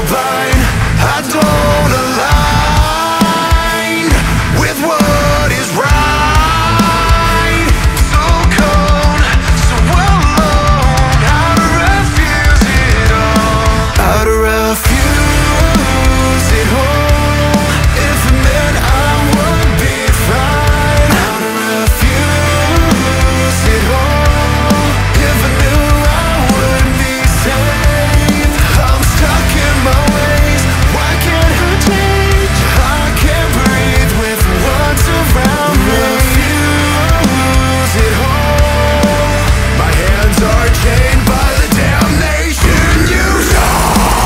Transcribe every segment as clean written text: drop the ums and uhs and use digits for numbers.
divine. I don't align with what is right. So cold, so alone. How to refuse it all. How to refuse it all. If it meant I would be fine. How to refuse it all. If I knew I would be safe. I'm stuck in my ways. Why can't I change? I can't breathe with what's around me. Refuse it all. My hands are chained by the damnation you saw.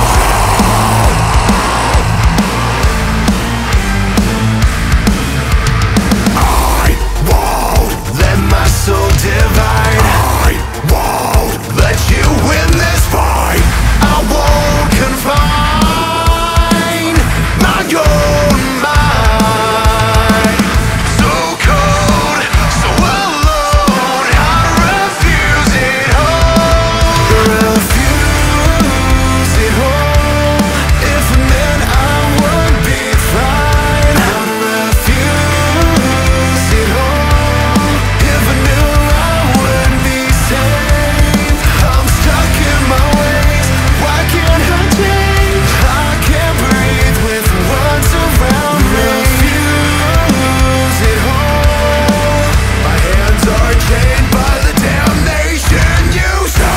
I won't let my soul divide. I won't let you win this fight. I won't confine my own mind. So cold, so alone. How to refuse it all. Refuse it all. If it meant I would be fine. How to refuse it all. If I knew I would be safe. I'm stuck in my ways. Why can't I change? I can't breathe with what's around me. Refuse it all. My hands are chained by the damnation you saw.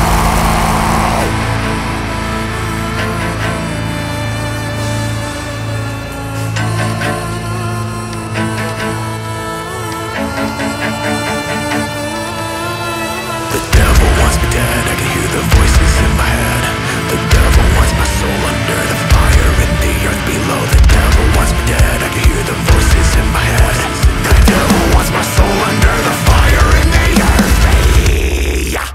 The devil wants me dead, I can hear the voices in my head. The devil wants my soul under the fire in the earth below. The devil wants me dead, I can hear the voices in my head. The devil wants my soul under the fire in the earth below.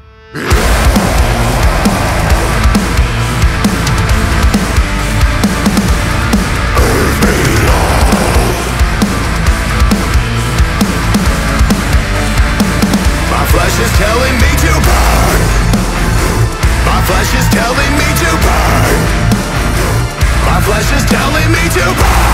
My flesh is telling me to burn. My flesh is telling me to burn. My flesh is telling me to burn.